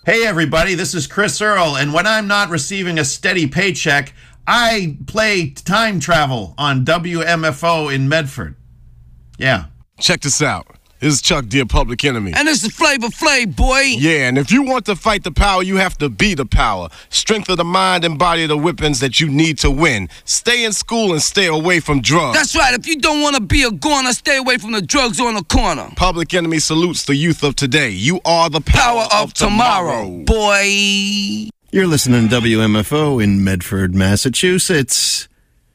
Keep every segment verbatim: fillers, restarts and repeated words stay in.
Hey everybody, this is Chris Earl, and when I'm not receiving a steady paycheck, I play time travel on W M F O in Medford. Yeah. Check this out. This is Chuck D, Public Enemy. And this is Flavor Flav, boy. Yeah, and if you want to fight the power, you have to be the power. Strength of the mind and body of the weapons that you need to win. Stay in school and stay away from drugs. That's right. If you don't want to be a goner, stay away from the drugs on the corner. Public Enemy salutes the youth of today. You are the power, Power of, of tomorrow, tomorrow, boy. You're listening to W M F O in Medford, Massachusetts.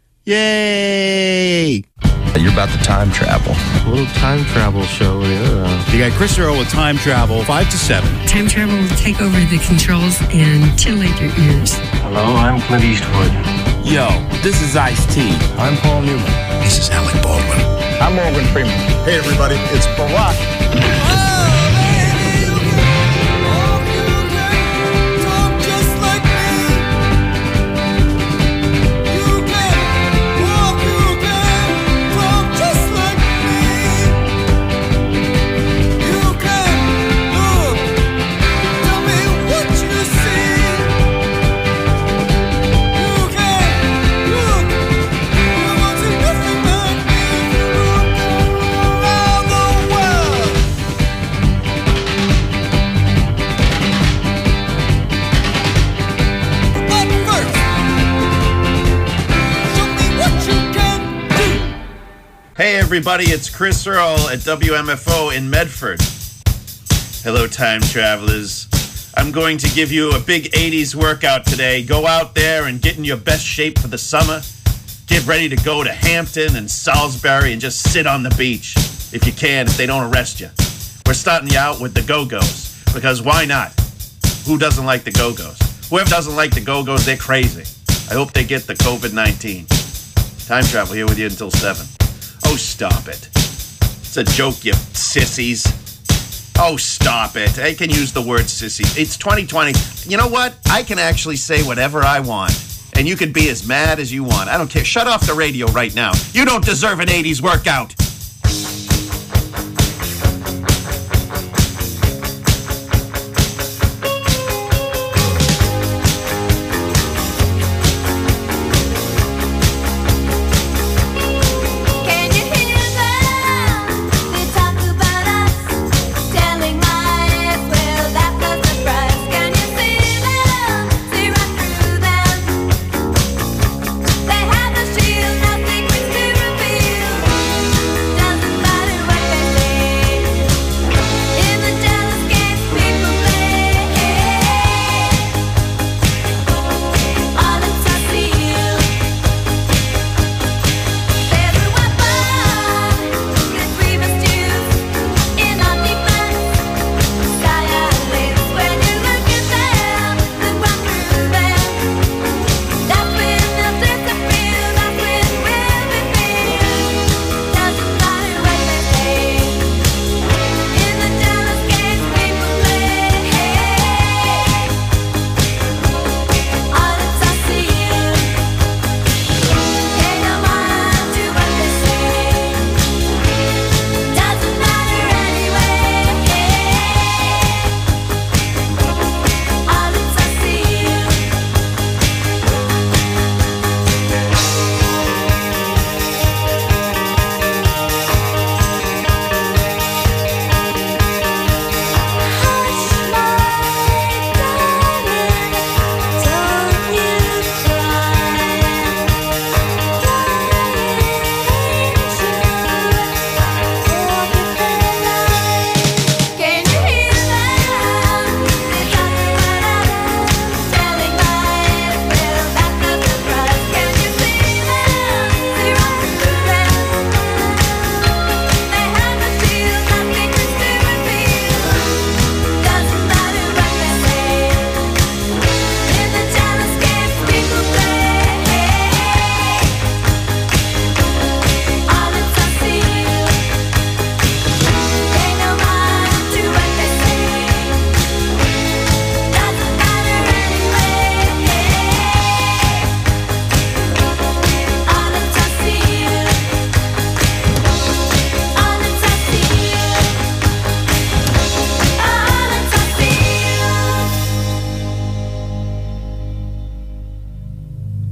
Yay! You're about to time travel. A little time travel show, yeah. You got Chris Earl with Time Travel, five to seven. Time travel will take over the controls and titillate your ears. Hello, I'm Clint Eastwood. Yo, this is Ice-T. I'm Paul Newman. This is Alec Baldwin. I'm Morgan Freeman. Hey, everybody, it's Barack. Hey everybody, it's Chris Earl at W M F O in Medford. Hello, time travelers. I'm going to give you a big eighties workout today. Go out there and get in your best shape for the summer. Get ready to go to Hampton and Salisbury and just sit on the beach, if you can, if they don't arrest you. We're starting you out with the Go-Go's, because why not? Who doesn't like the Go-Go's? Whoever doesn't like the Go-Go's, they're crazy. I hope they get the covid nineteen. Time travel here with you until seven. Oh, stop it. It's a joke, you sissies. Oh, stop it. I can use the word sissies. It's twenty twenty. You know what? I can actually say whatever I want. And you can be as mad as you want. I don't care. Shut off the radio right now. You don't deserve an eighties workout.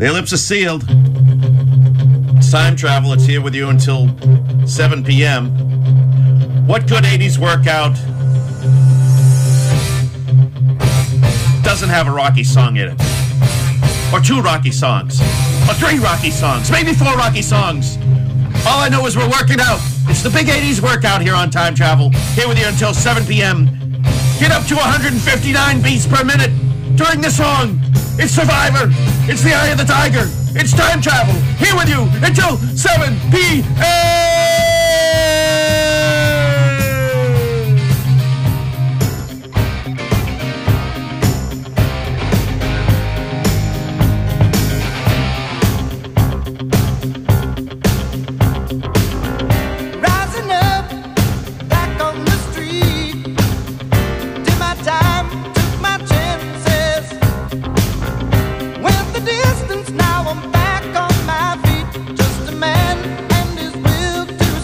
The lips are sealed. It's time travel. It's here with you until seven p.m. What good eighties workout doesn't have a Rocky song in it? Or two Rocky songs? Or three Rocky songs? Maybe four Rocky songs? All I know is we're working out. It's the big eighties workout here on Time Travel. Here with you until seven p.m. Get up to one hundred fifty-nine beats per minute during the song. It's Survivor. It's the Eye of the Tiger. It's Time Travel. Here with you until seven p.m. Now I'm back on my feet, just a man and his will to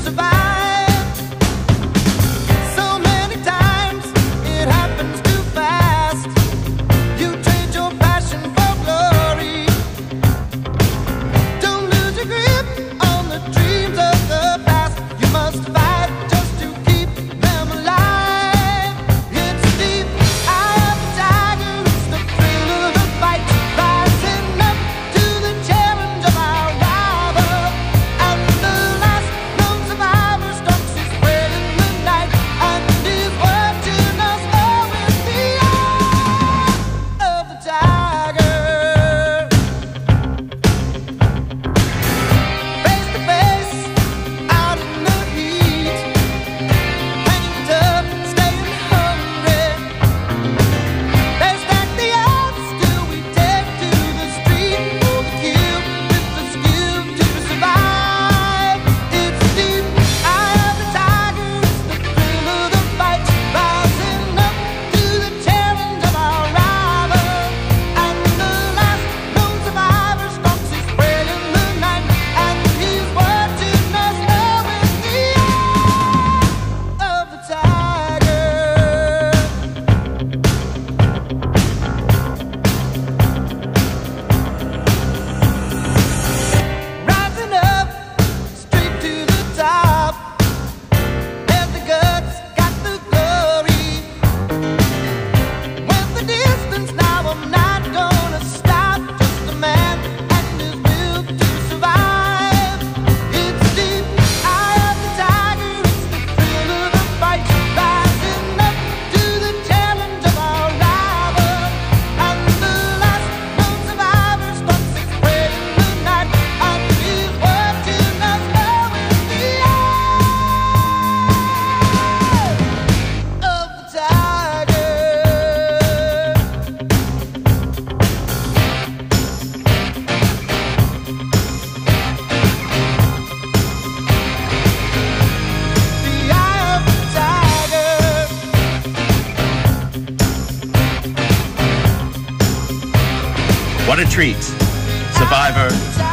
What a treat. Survivor,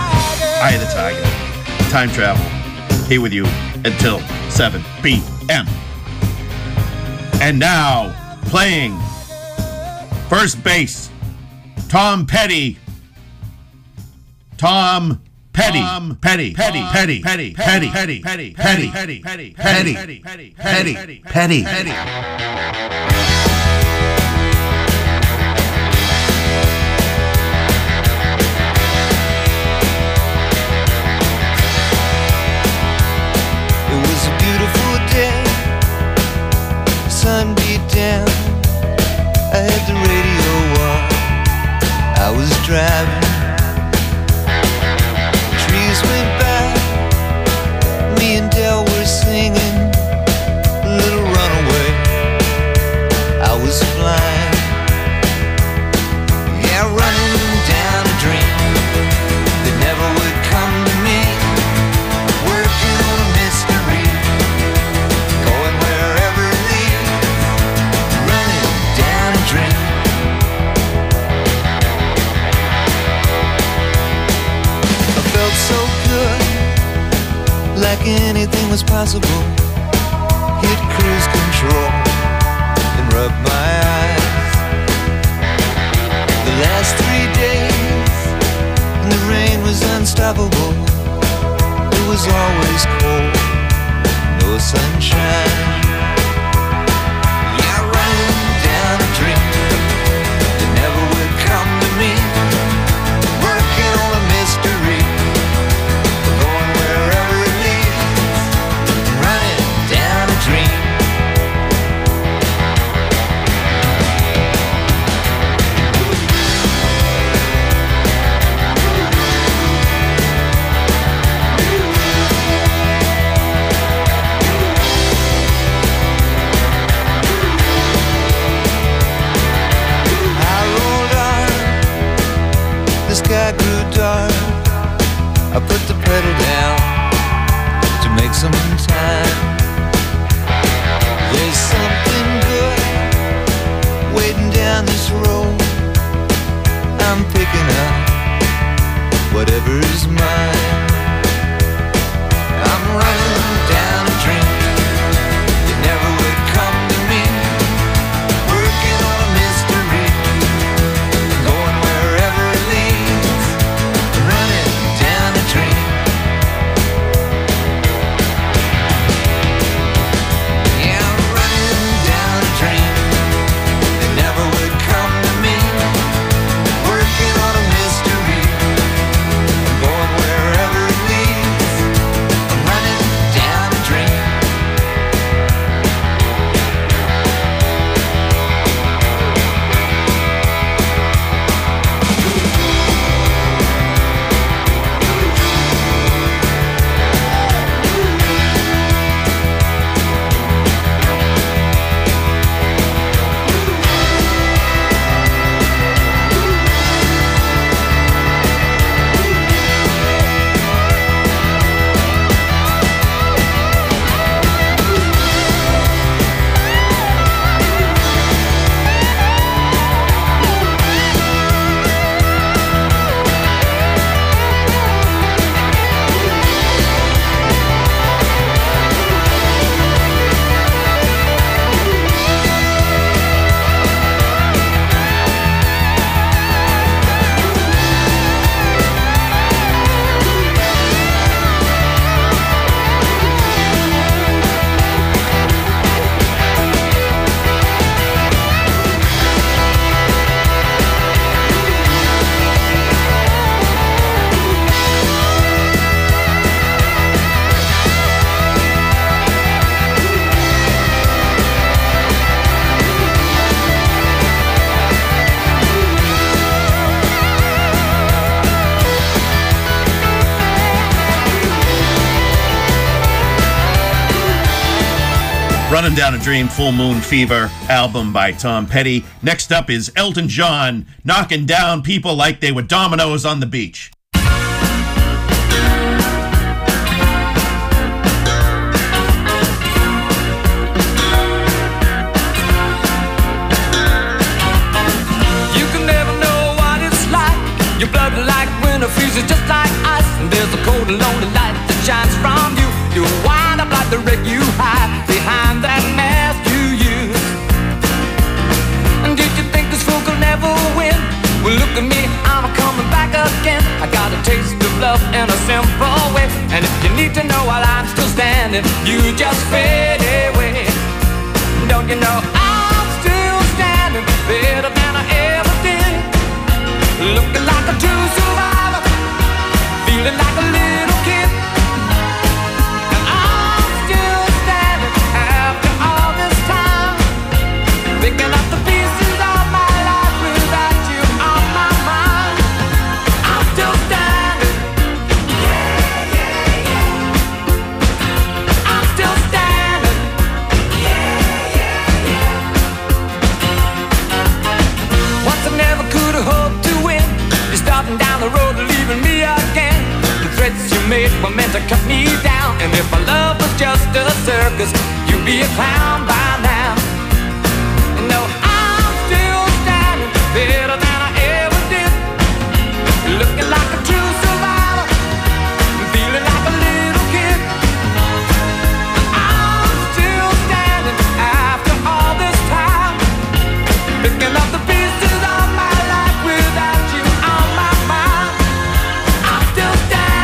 Eye of the Tiger. Time travel. Here with you until seven p.m. And now, playing first base, Tom Petty. Tom Petty. Tom Petty. Petty. Petty. Petty. Petty. Petty. Petty. Petty. Petty. Petty. Petty. Petty. Petty. Petty. Petty. It was a beautiful day, sun beat down, I had the radio on, I was driving, trees went by, me and Del were singing, a little runaway, I was flying, yeah, running down a dream, that never would come to me, working on a mystery. Going wherever it leads, running down a dream. I felt so good, like anything was possible. Hit cruise control and rub my eyes. The last three days, and the unstoppable. It was always cold, no sunshine. Yeah, running down a dream that never would come to me. Working on a mystery, going wherever it leads. Running down a dream. The sky grew dark. I put the pedal down to make some time. There's something good waiting down this road. I'm picking up whatever's mine. I'm running down a dream that never would come to me. Working on a mystery, going wherever it leads. Running down a dream. Yeah, I'm running down a dream that never would come to me. Working on a mystery, going wherever it leads. I'm running down a dream. Running Down a Dream, Full Moon Fever album by Tom Petty. Next up is Elton John, knocking down people like they were dominoes on the beach. You can never know what it's like. Your blood like winter freezes just like ice. And there's a cold and lonely light that shines from you. You wind up like the wreck you hide behind that mask you use. And did you think this fool could never win? Well, look at me, I'm coming back again. I got a taste of love in a simple way. And if you need to know while I'm still standing, you just fade away. Don't you know I'm still standing better than I ever did? Looking like a true survivor, feeling like a little kid. And I'm still standing after all this time, picking up the pieces of my life without you on my mind. I'm still standing. Yeah, yeah, yeah. I'm still standing. Yeah, yeah, yeah. Once I never could have hoped to win. You're starting down the road, leaving me again. The threats you made were meant to cut me down. And if our love was just a circus, you'd be a clown by now. No, I'm still standing better than I ever did. Looking like a true survivor, feeling like a little kid. I'm still standing after all this time, picking up the pieces of my life without you on my mind. I'm still standing.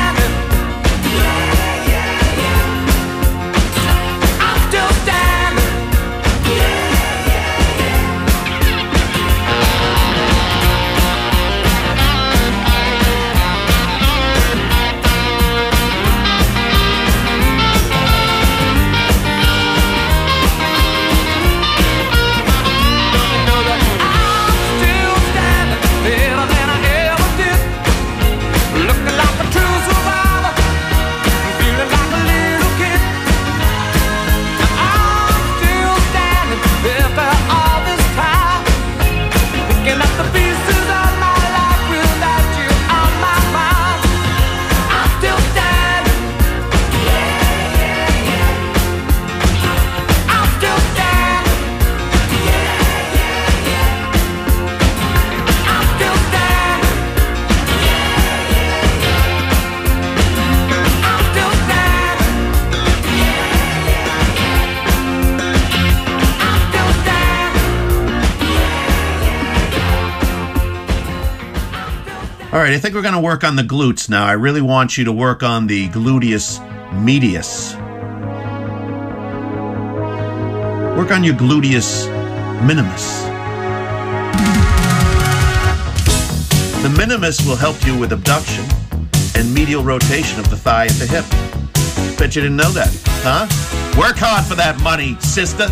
All right, I think we're going to work on the glutes now. I really want you to work on the gluteus medius. Work on your gluteus minimus. The minimus will help you with abduction and medial rotation of the thigh at the hip. Bet you didn't know that, huh? Work hard for that money, sister.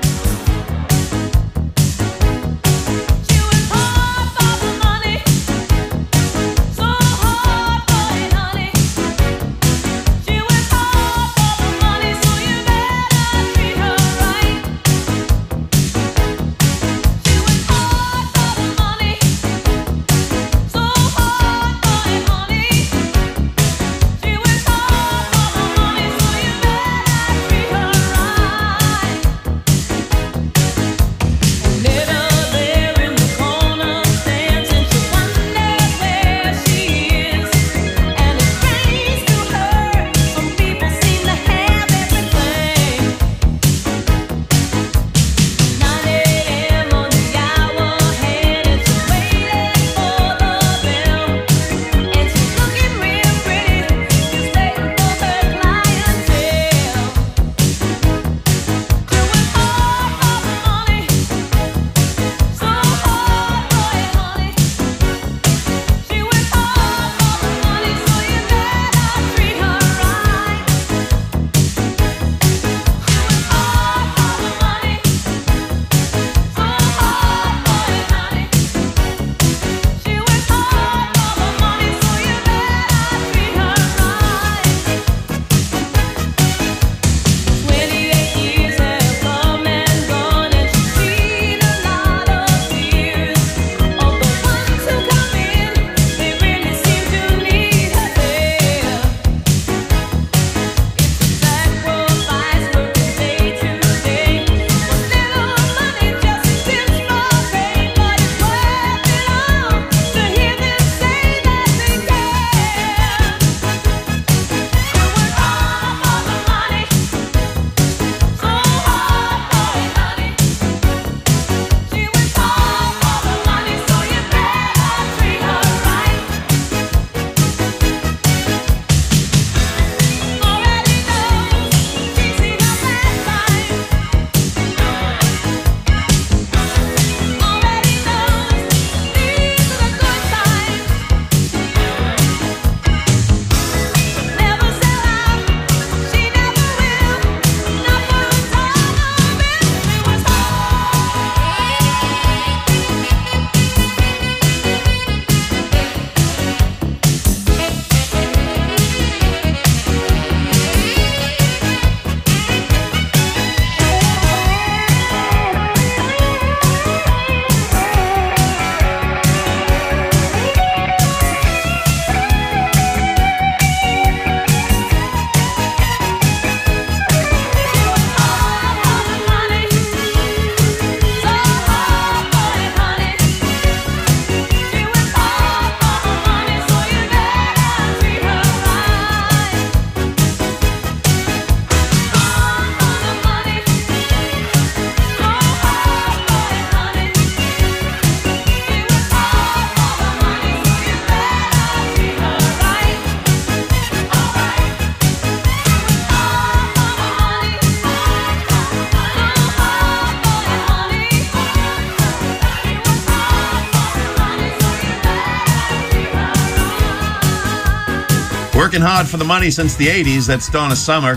Working hard for the money since the eighties. That's Donna Summer.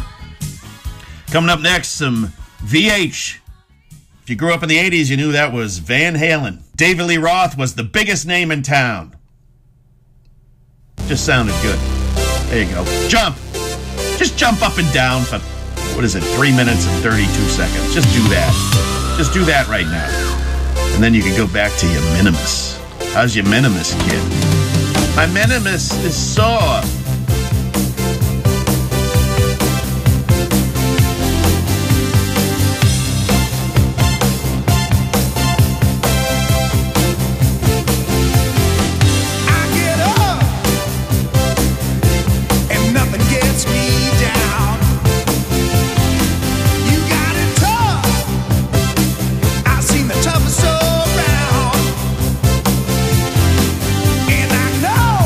Coming up next, some V H. If you grew up in the eighties, you knew that was Van Halen. David Lee Roth was the biggest name in town. Just sounded good. There you go. Jump. Just jump up and down for, what is it, three minutes and thirty-two seconds. Just do that. Just do that right now. And then you can go back to your minimus. How's your minimus, kid? My minimus is sore. No!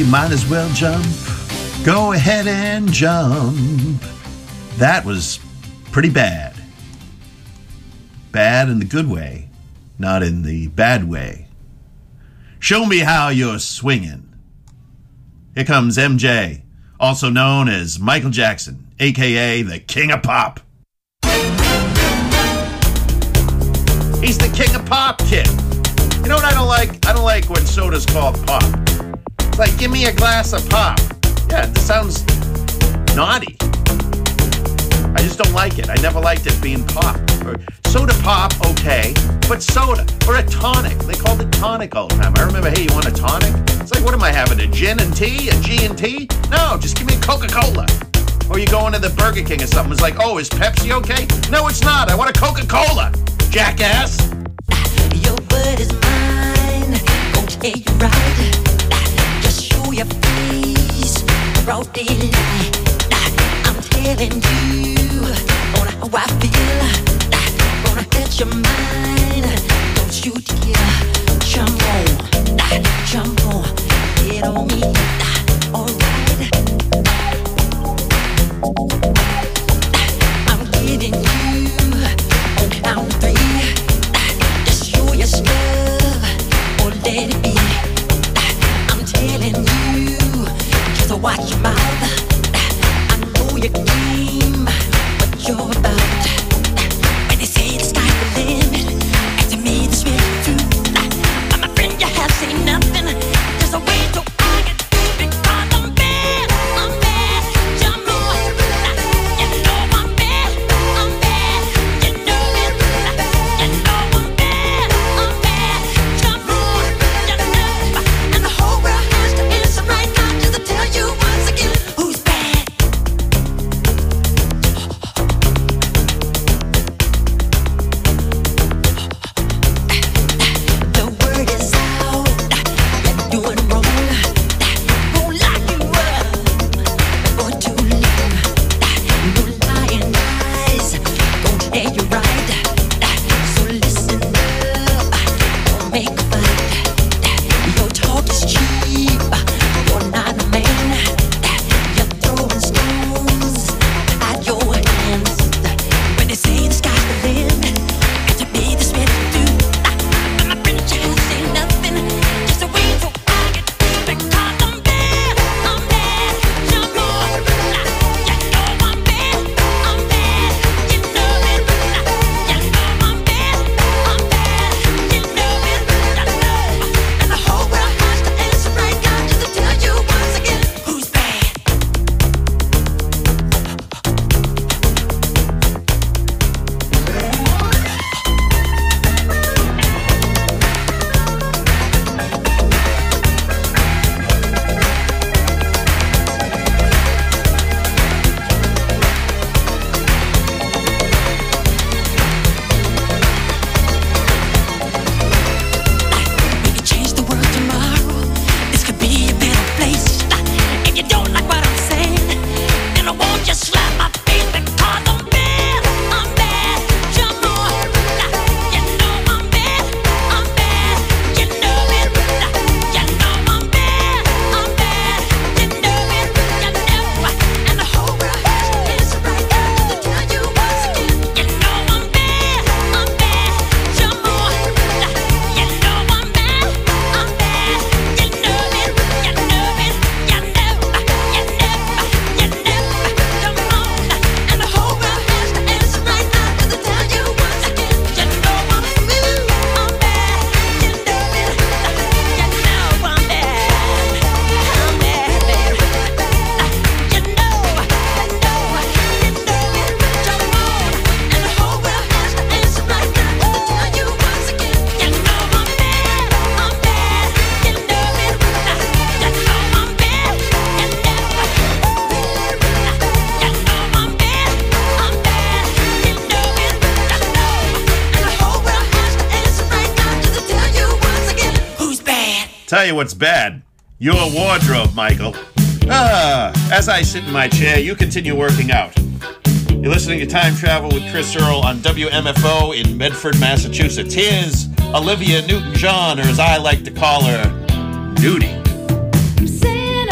might as well jump. Go ahead and jump. That was pretty bad. Bad in the good way, not in the bad way. Show me how you're swinging. Here comes M J, also known as Michael Jackson, a k a the King of Pop. He's the King of Pop, kid. You know what I don't like? I don't like when soda's called pop. It's like, give me a glass of pop. Yeah, this sounds naughty. I just don't like it. I never liked it being pop. Or soda pop, okay, but soda. Or a tonic. They called it tonic all the time. I remember, hey, you want a tonic? It's like, what am I having, a gin and tea? A G and T? No, just give me a Coca-Cola. Or you go into the Burger King or something. It's like, oh, is Pepsi okay? No, it's not. I want a Coca-Cola, jackass. Your word is mine. Gonna tell you right. Just show your face. Broad daylight. I'm telling you on how I feel. Gonna hurt your mind. Don't you dare. Jump on. Jump on. Get on me. Alright. I'm getting you on count three. Just show your stuff or let it be. I'm telling you, just watch your mouth. I know your game, what you're about. When they say the sky's the limit, and to me the swift too. I'm a friend, you have seen nothing. Just a way to I get through because I'm bad, I'm bad. Jump on, you know I'm bad, I'm bad. You know it, you know I'm bad, I'm bad. Jump on, you know, and the whole world has to answer right now just to tell you once again who's bad. The word is out, you're doing wrong. Won't lock you up for too long. No lying eyes, gon' tell you right. So listen up, don't make a fight. Your talk is cheap, you're not a man. You're throwing stones at your hands. When they say the sky's the limit, and to me the sweat too. I'm a friend, you say nothing. Just a way to I get through because I'm bad, I'm bad. Jump on, you know I'm bad, I'm bad. You know it, you know I'm bad, I'm bad. You know it, you know, and the whole world has to answer right now just to tell you once again who's bad. We could change the world tomorrow. This could be a better place. If you don't like what I'm saying, then I won't just slap my face because I'm bad, I'm bad. Jump on, you know I'm bad, I'm bad. You know it, you know I'm bad, I'm bad. You know it, you know, and the whole world has to answer right now just to tell you once again. You know I'm bad, I'm bad. Jump on, you know I'm bad, I'm bad. You know it, you know it, you know, you know, you know. Jump on, and the whole world has to answer right now just to tell you once again. You know I'm blue, I'm bad. You know it, you know I'm bad, I'm bad, baby. You know, you know, you know it. Jump on, and the whole world has to answer right now just to tell you once again. You know I'm bad, I'm bad. You know it, you know I'm bad. You know, you know I'm bad, I'm bad. You know it, you know, and the whole world has to answer right now just to tell you once again who's bad. Tell you what's bad. Your wardrobe, Michael. Ah, as I sit in my chair, you continue working out. You're listening to Time Travel with Chris Earl on W M F O in Medford, Massachusetts. Here's Olivia Newton-John, or as I like to call her, Nudie. I'm saying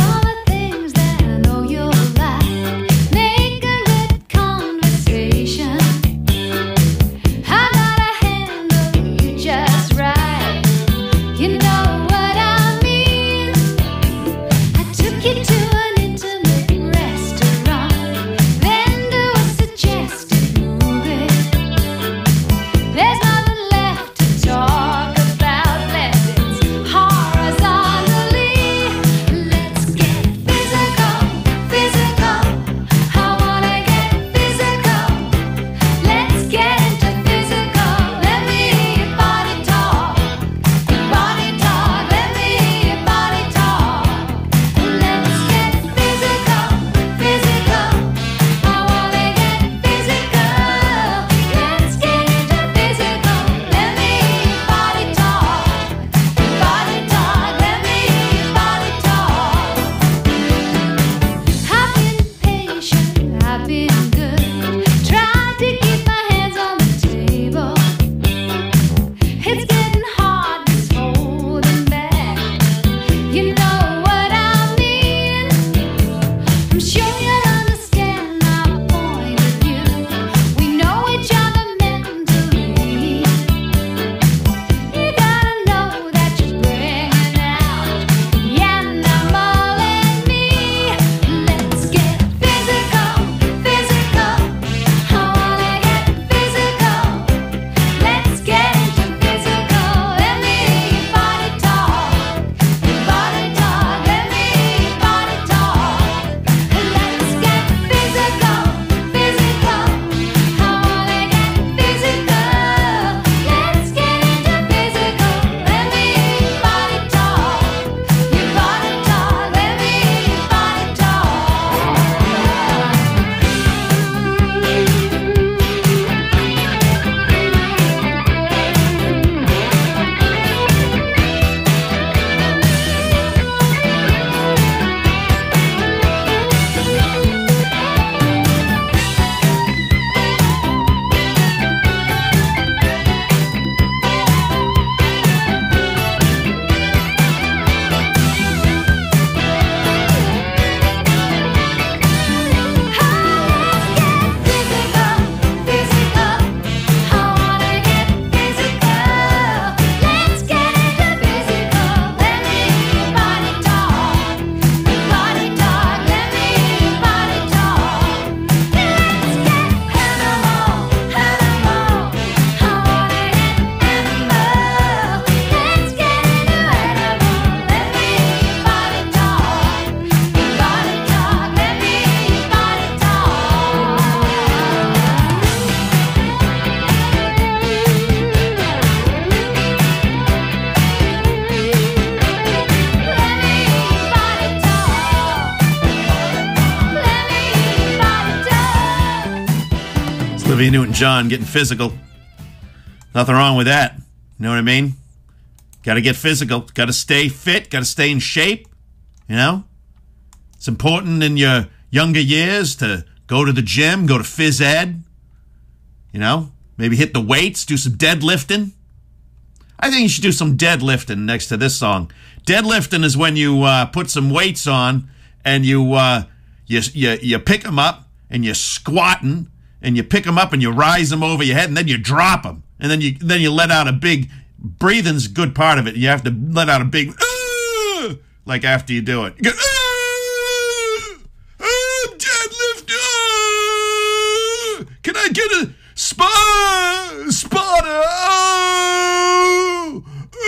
Olivia Newton-John getting physical. Nothing wrong with that. You know what I mean? Got to get physical. Got to stay fit. Got to stay in shape. You know? It's important in your younger years to go to the gym, go to phys ed. You know? Maybe hit the weights, do some deadlifting. I think you should do some deadlifting next to this song. Deadlifting is when you uh, put some weights on and you, uh, you you you pick them up and you're squatting and you pick them up and you rise them over your head and then you drop them and then you then you let out a big breathing's a good part of it. You have to let out a big uh, like after you do it. You go, uh, I'm deadlifting. Uh, can I get a spot spotter? Uh,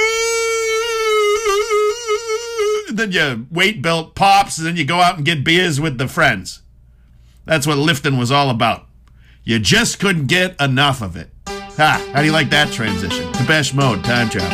And then your weight belt pops, and then you go out and get beers with the friends. That's what lifting was all about. You just couldn't get enough of it. Ha! How do you like that transition? Depeche Mode, Time Travel.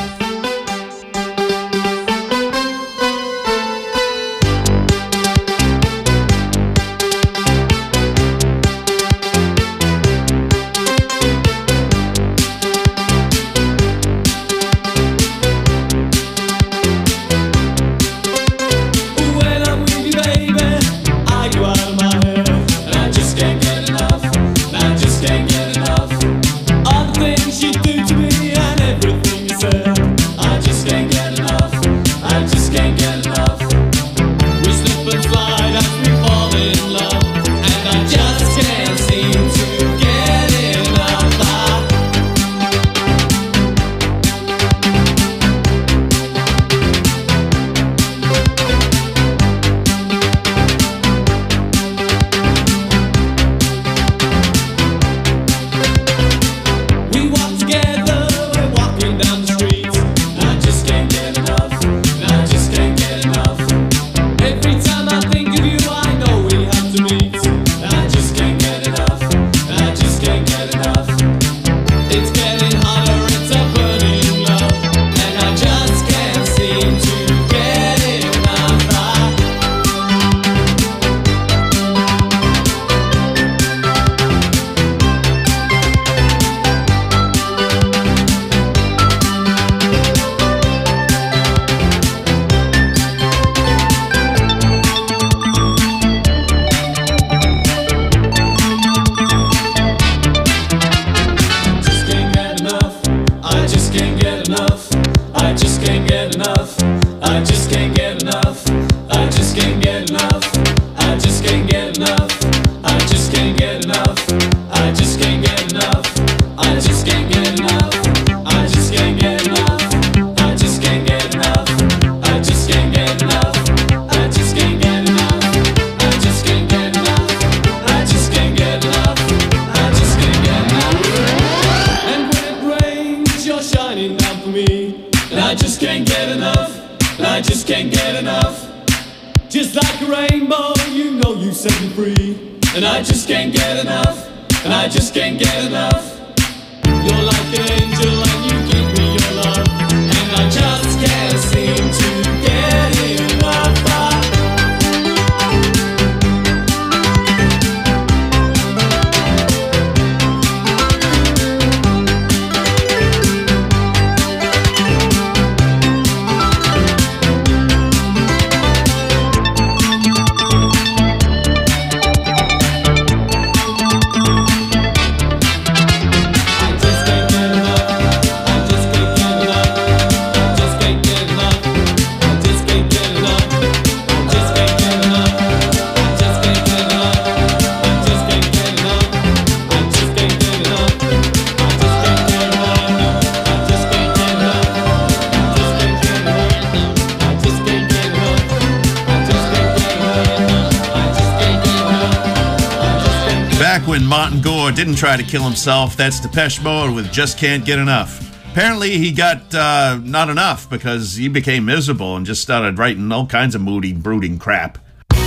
Didn't try to kill himself. That's Depeche Mode with Just Can't Get Enough. Apparently he got uh, not enough because he became miserable and just started writing all kinds of moody, brooding crap.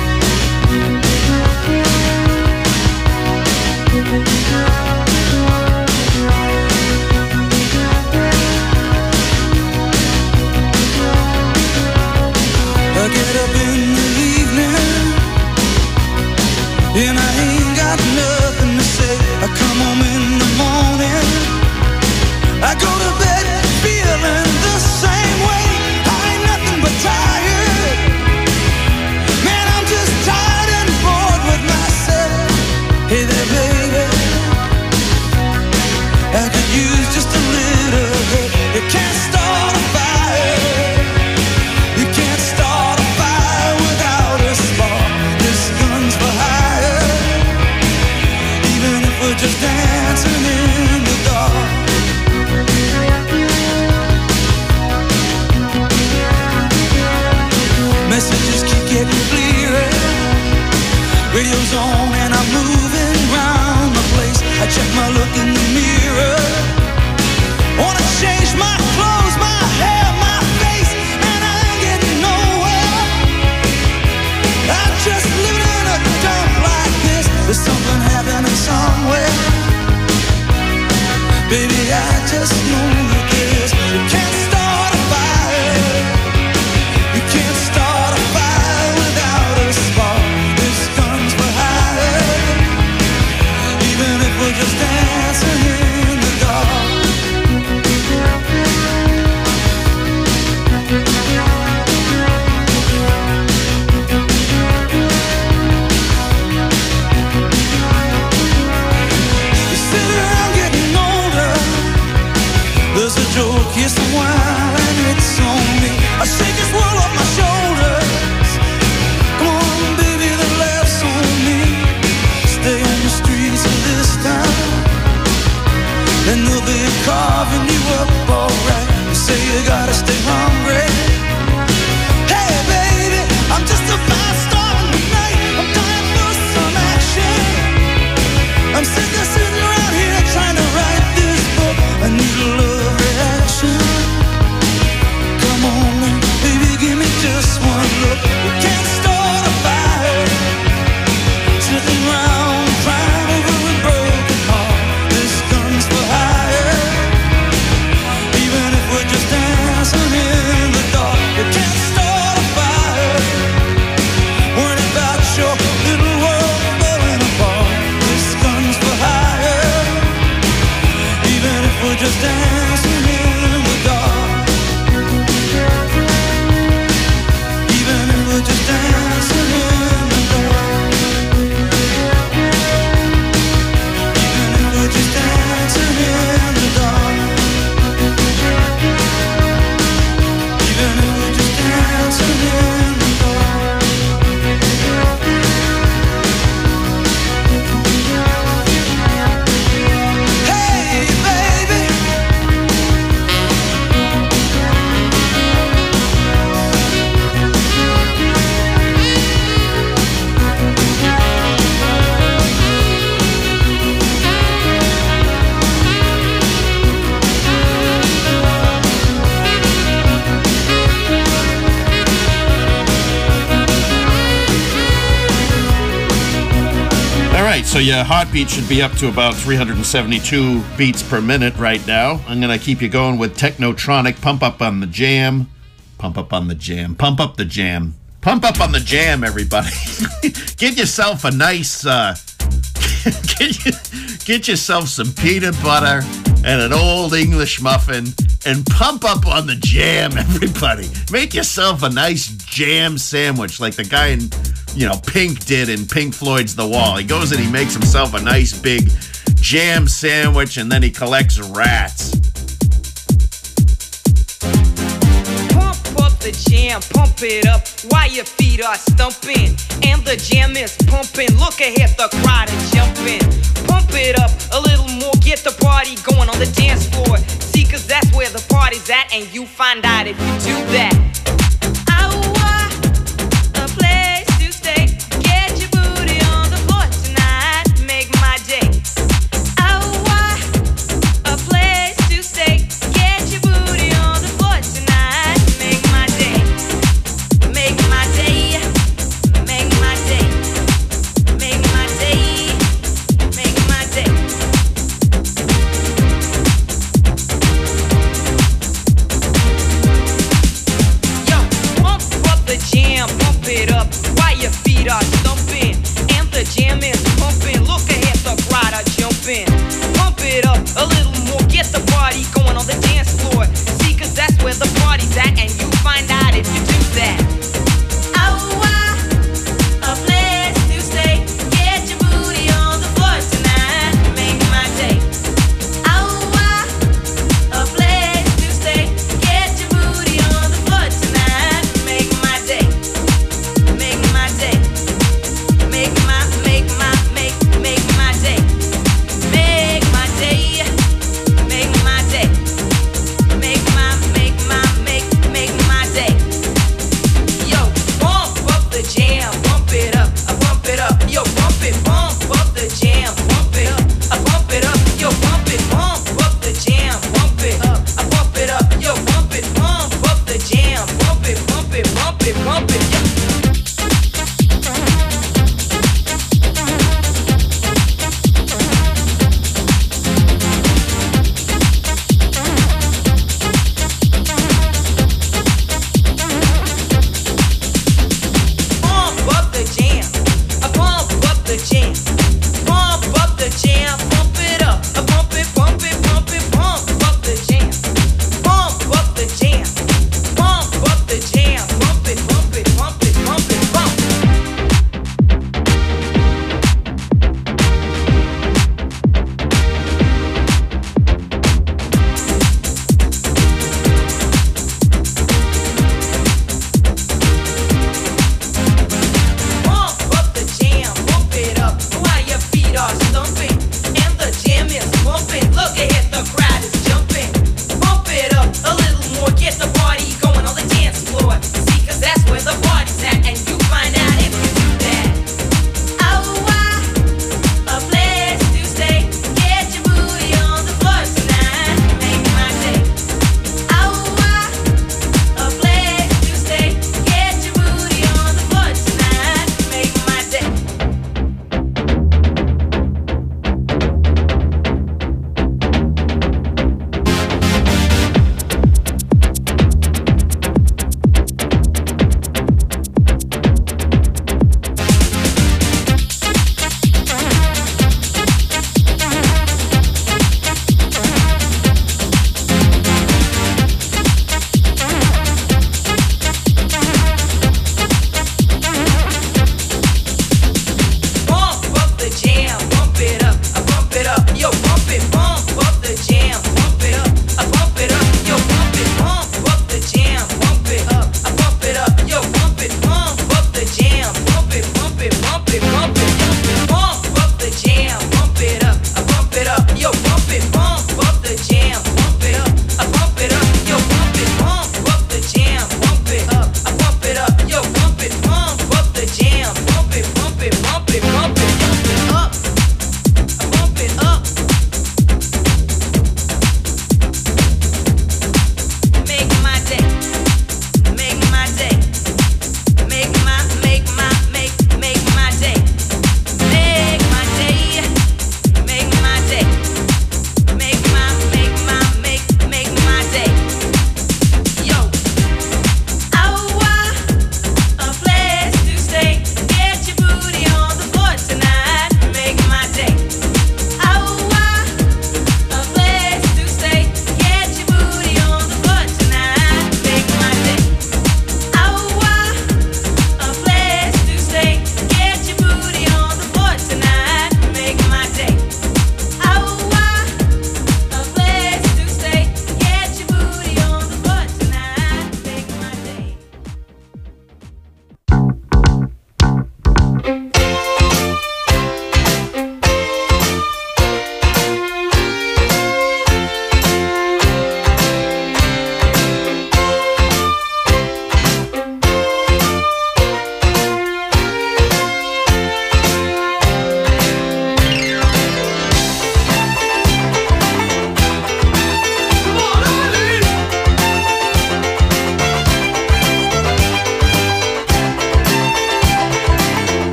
I get up in the evening and I ain't got nothing to say. I come home in gotta stay hungry. Hey baby, I'm just a fast star tonight. I'm dying for some action. I'm sitting there, sitting around here trying to write this book. I need a love reaction. Come on now, baby, give me just one look. We can't start a fire, sitting around crying over a broken heart. This gun's for hire. Even if we're just dancing in the dark, we can't start a fire. Worrying about your little world falling apart. This gun's for hire. Even if we're just dancing in the dark. Even if we're just dancing in the dark. Even if we're just dancing in the dark. Even if we're just dancing in the dark. Hey baby, All right, so your heartbeat should be up to about three hundred seventy-two beats per minute right now. I'm going to keep you going with Technotronic, Pump Up on the Jam. Pump Up on the Jam. Pump up the jam. Pump up on the jam, everybody. Get yourself a nice, uh, get, you, get yourself some peanut butter and an old English muffin and pump up on the jam, everybody. Make yourself a nice jam sandwich like the guy in, you know, Pink did in Pink Floyd's The Wall. He goes and he makes himself a nice big jam sandwich and then he collects rats. Pump up the jam, pump it up while your feet are stumping. And the jam is pumping. Look ahead, the crowd is jumping. Pump it up a little more, get the party going on the dance floor. See, cause that's where the party's at, and you find out if you do that. I want a place to stay. Get your booty on the floor tonight. Make my day. I want a place to stay. Get your booty on the floor tonight. Make my day. Make my day. Make my day. Make my day. Make my day. Yo, pump up the jam, pump it up while your feet are stumping. And the jam is pumping. Look ahead, the crowd are jumping. Pump it up a little more, get the party going on the dance floor. See, cause that's where the party's at, and you find out if you do that. I want a place to stay. Get your booty on the floor tonight. Make my day. I want a place to stay. Get your booty on the floor tonight. Make my day. Make my day. Make my, make my, make, make my day. Make my day. Make my day. Make my, make my, make, make my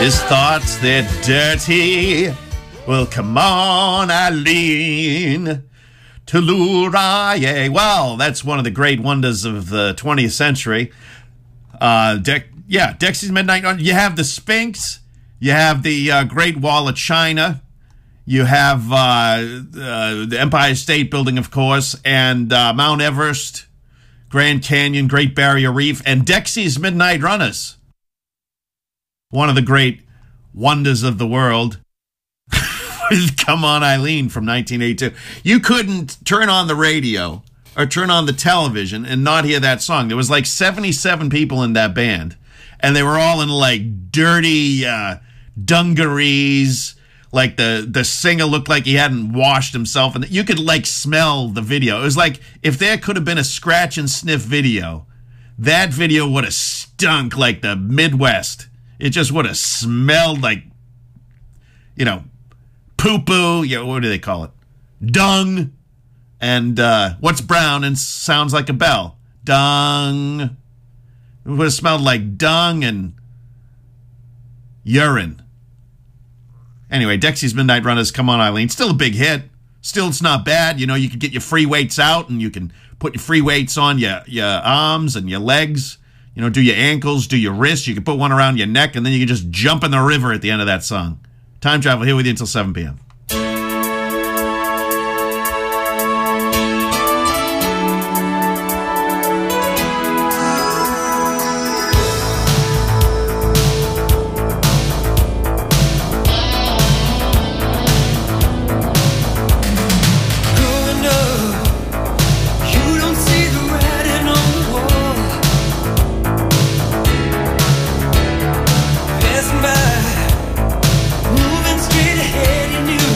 His thoughts, they're dirty. Well, come on, Eileen. Telluride. Well, that's one of the great wonders of the twentieth century. Uh, De- yeah, Dexy's Midnight Run. You have the Sphinx. You have the uh, Great Wall of China. You have uh, uh, the Empire State Building, of course, and uh, Mount Everest, Grand Canyon, Great Barrier Reef, and Dexy's Midnight Runners. One of the great wonders of the world. Come On Eileen from nineteen eighty-two. You couldn't turn on the radio or turn on the television and not hear that song. There was like seventy-seven people in that band, and they were all in like dirty uh, dungarees. Like the, the singer looked like he hadn't washed himself, and you could like smell the video. It was like if there could have been a scratch and sniff video, that video would have stunk like the Midwest. It just would have smelled like, you know, poo-poo, yeah, what do they call it? Dung. And uh, what's brown and sounds like a bell? Dung. It would have smelled like dung and urine. Anyway, Dexy's Midnight Runners, Come On Eileen. Still a big hit. Still, it's not bad. You know, you can get your free weights out and you can put your free weights on your, your arms and your legs. You know, do your ankles, do your wrists. You can put one around your neck, and then you can just jump in the river at the end of that song. Time Travel here with you until seven p.m. Moving straight ahead, you knew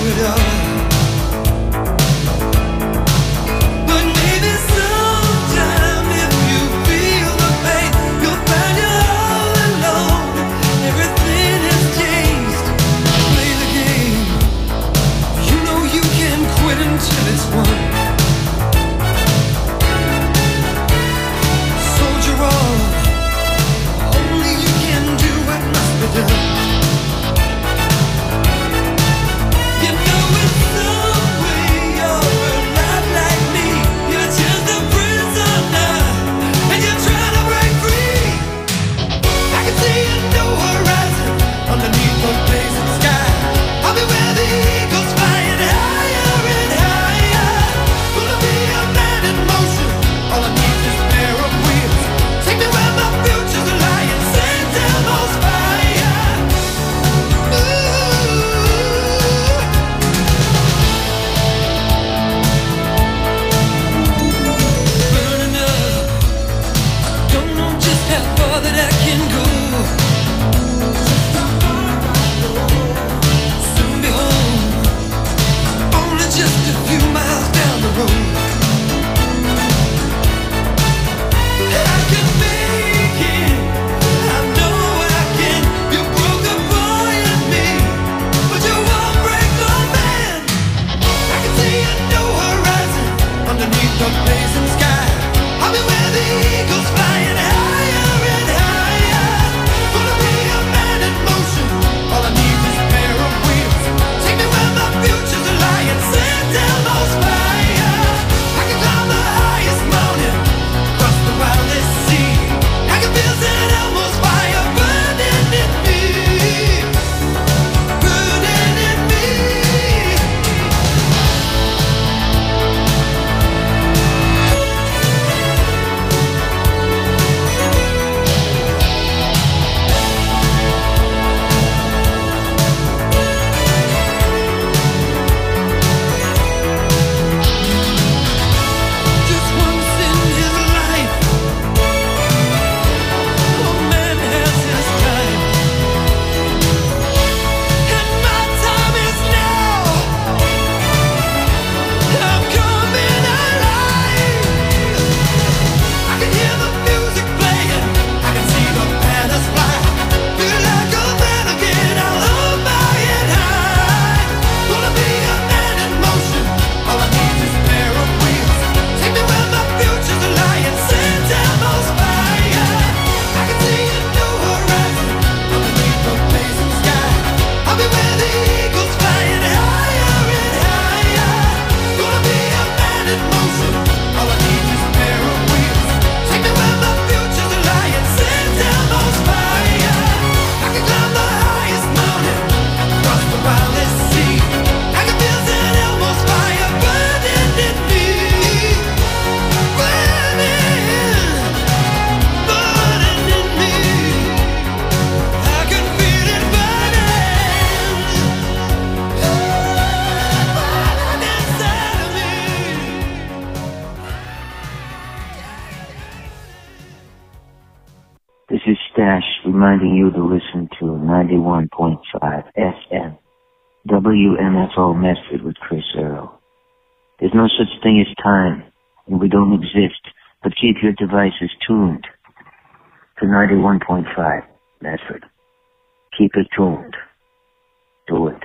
Dash reminding you to listen to ninety-one point five F M. W M F O Medford with Chris Earl. There's no such thing as time, and we don't exist, but keep your devices tuned to ninety-one point five Medford. Keep it tuned. Do it.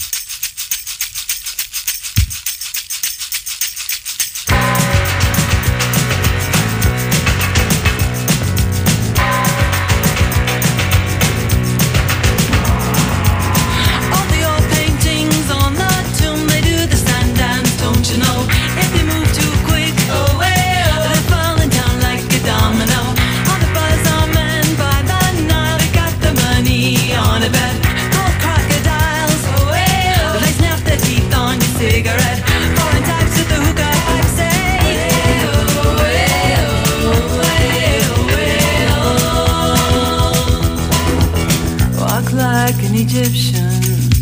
Egyptian.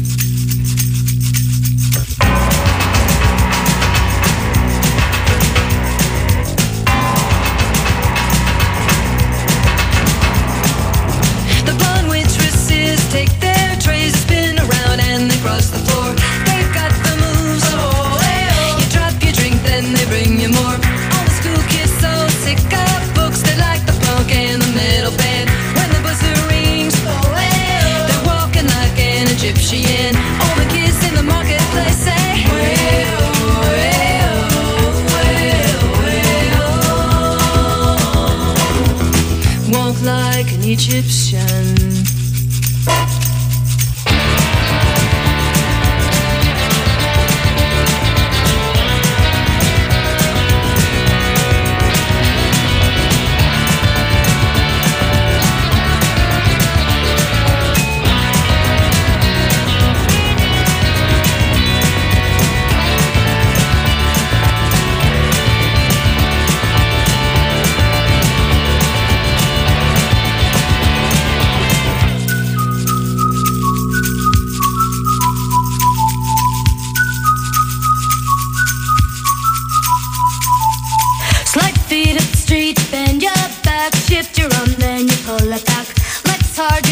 The blonde waitresses take their trays, spin around and they cross the floor. They've got the moves. Oh, you drop your drink, then they bring you more. All the school kids so sick of books, they like the punk and the metal band. When the buzzer rings, oh, they're walking like an Egyptian. All the kids in the marketplace say, way-oh, way-oh, way-oh, way-oh. Walk like an Egyptian. Slide feet up the street, bend your back, shift your arm, then you pull it back. Like it's hard